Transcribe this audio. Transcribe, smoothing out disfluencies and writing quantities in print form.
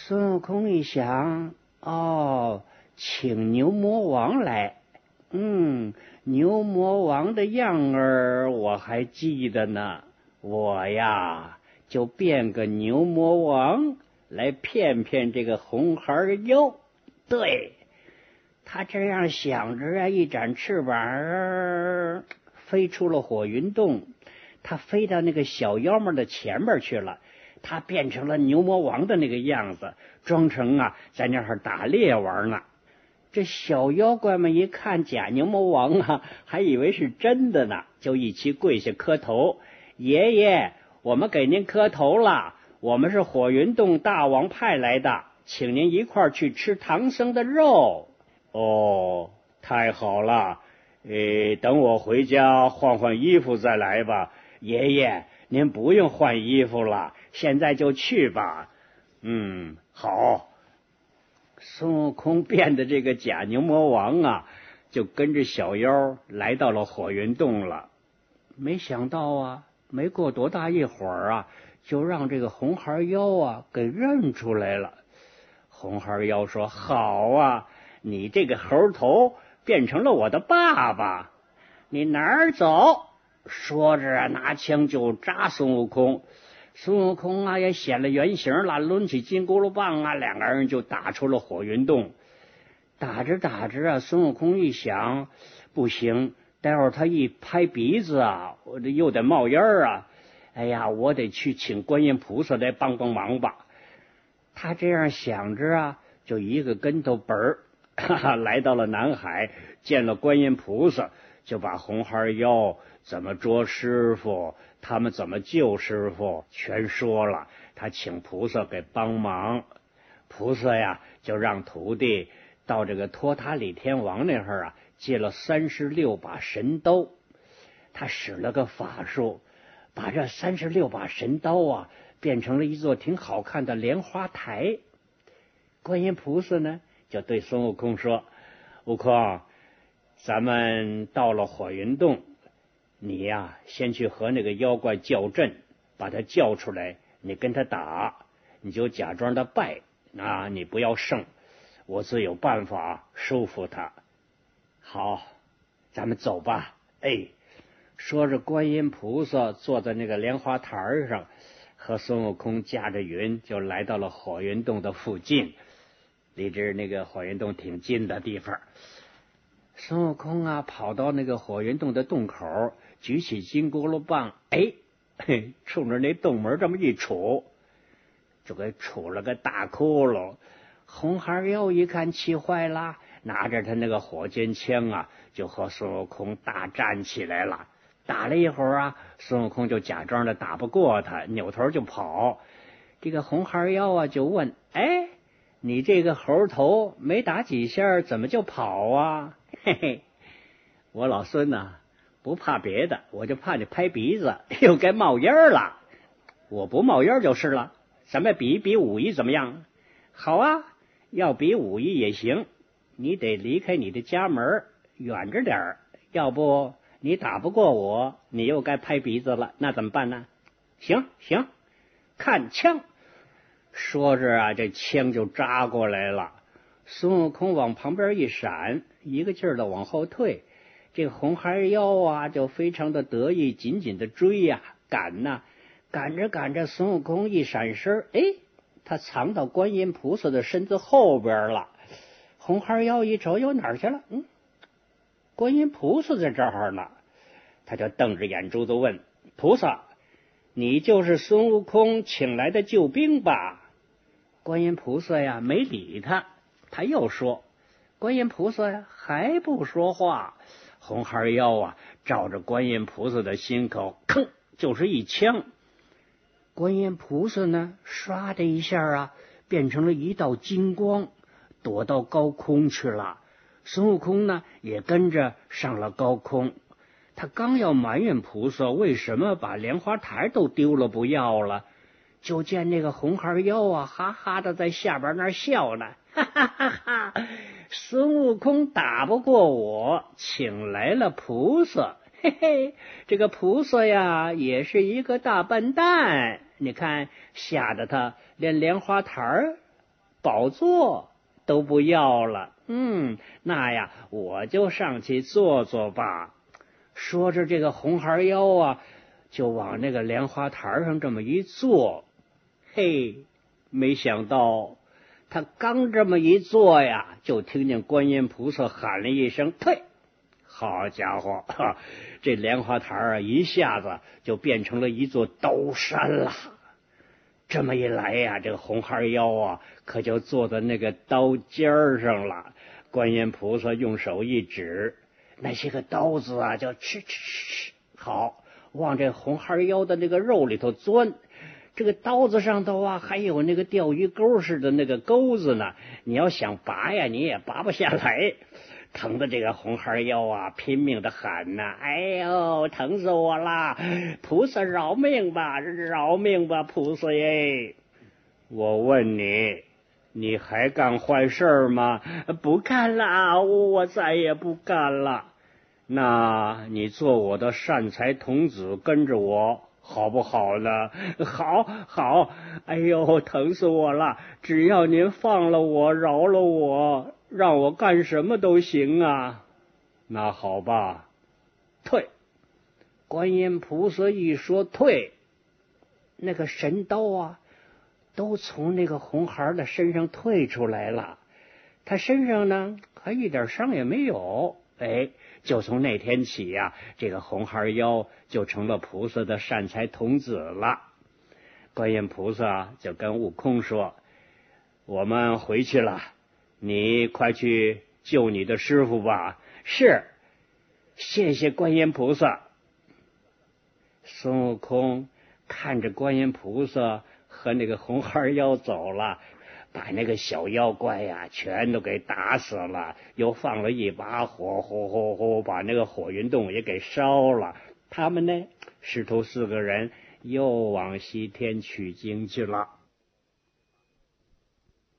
孙悟空一想，哦，请牛魔王来。牛魔王的样儿我还记得呢，我呀就变个牛魔王来骗骗这个红孩妖。对，他这样想着啊，一展翅膀飞出了火云洞，他飞到那个小妖们的前面去了，他变成了牛魔王的那个样子，装成在那儿打猎玩呢。这小妖怪们一看假牛魔王还以为是真的呢，就一起跪下磕头：爷爷，我们给您磕头了，我们是火云洞大王派来的，请您一块儿去吃唐僧的肉。哦，太好了，等我回家换换衣服再来吧。爷爷，您不用换衣服了，现在就去吧。好。孙悟空变的这个假牛魔王就跟着小妖来到了火云洞了。没想到没过多大一会儿就让这个红孩妖给认出来了。红孩妖说：好你这个猴头变成了我的爸爸，你哪儿走？说着拿枪就扎孙悟空。孙悟空也显了原形了，抡起金箍噜棒两个人就打出了火云洞。打着打着孙悟空一想，不行，待会儿他一拍鼻子我这又得冒烟哎呀，我得去请观音菩萨来帮帮忙吧。他这样想着就一个跟头本儿来到了南海，见了观音菩萨，就把红孩妖怎么捉师傅，他们怎么救师傅全说了。他请菩萨给帮忙，菩萨就让徒弟到这个托塔李天王那儿借了36把神刀。他使了个法术，把这36把神刀变成了一座挺好看的莲花台。观音菩萨呢就对孙悟空说：悟空，咱们到了火云洞，你先去和那个妖怪较阵，把他叫出来，你跟他打，你就假装的败你不要胜，我自有办法收服他。好，咱们走吧。说着观音菩萨坐在那个莲花台上，和孙悟空驾着云就来到了火云洞的附近，离这那个火云洞挺近的地方。孙悟空跑到那个火云洞的洞口，举起金箍噜棒，冲着那洞门这么一杵，就给杵了个大窟窿。红孩妖一看气坏了，拿着他那个火尖枪就和孙悟空大战起来了。打了一会儿孙悟空就假装的打不过他，扭头就跑。这个红孩妖就问：你这个猴头没打几下怎么就跑嘿嘿，我老孙不怕别的，我就怕你拍鼻子又该冒烟了。我不冒烟就是了，咱们比一比武艺怎么样？好要比武艺也行，你得离开你的家门远着点，要不你打不过我，你又该拍鼻子了，那怎么办呢？行，看枪。说着这枪就扎过来了。孙悟空往旁边一闪，一个劲儿的往后退。这个红孩妖就非常的得意，紧紧的追赶赶着赶着，孙悟空一闪身，他藏到观音菩萨的身子后边了。红孩妖一瞅，哪儿去了？观音菩萨在这儿呢。他就瞪着眼珠子问：菩萨，你就是孙悟空请来的救兵吧？观音菩萨没理他。他又说，观音菩萨还不说话。红孩妖照着观音菩萨的心口，吭就是一枪。观音菩萨呢，唰的一下变成了一道金光，躲到高空去了。孙悟空呢，也跟着上了高空。他刚要埋怨菩萨为什么把莲花台都丢了不要了，就见那个红孩妖哈哈的在下边那儿笑呢，哈哈哈哈！孙悟空打不过我，请来了菩萨，嘿嘿，这个菩萨也是一个大笨蛋，你看吓得他连莲花台宝座都不要了。那呀，我就上去坐坐吧。说着，这个红孩妖啊，就往那个莲花台上这么一坐。嘿，没想到他刚这么一坐呀，就听见观音菩萨喊了一声退。好家伙，这莲花台啊，一下子就变成了一座刀山了。这么一来呀，这个红孩妖啊，可就坐在那个刀尖上了。观音菩萨用手一指，那些个刀子啊，就哧哧哧，好往这红孩妖的那个肉里头钻。这个刀子上头啊，还有那个钓鱼钩似的那个钩子呢，你要想拔呀，你也拔不下来。疼的这个红孩妖啊，拼命的喊呐：“哎呦，疼死我啦！菩萨饶命吧，饶命吧，菩萨耶！”我问你，你还干坏事吗？不干了，我再也不干了。那你做我的善财童子，跟着我好不好呢？好，好。哎呦，疼死我了！只要您放了我，饶了我，让我干什么都行啊。那好吧，退。观音菩萨一说退，那个神刀啊，都从那个红孩的身上退出来了。他身上呢，还一点伤也没有。就从那天起呀，这个红孩妖就成了菩萨的善财童子了。观音菩萨就跟悟空说：“我们回去了，你快去救你的师傅吧。”是，谢谢观音菩萨。孙悟空看着观音菩萨和那个红孩妖走了，把那个小妖怪呀全都给打死了，又放了一把火，呼把那个火云洞也给烧了。他们呢，师徒4个人又往西天取经去了。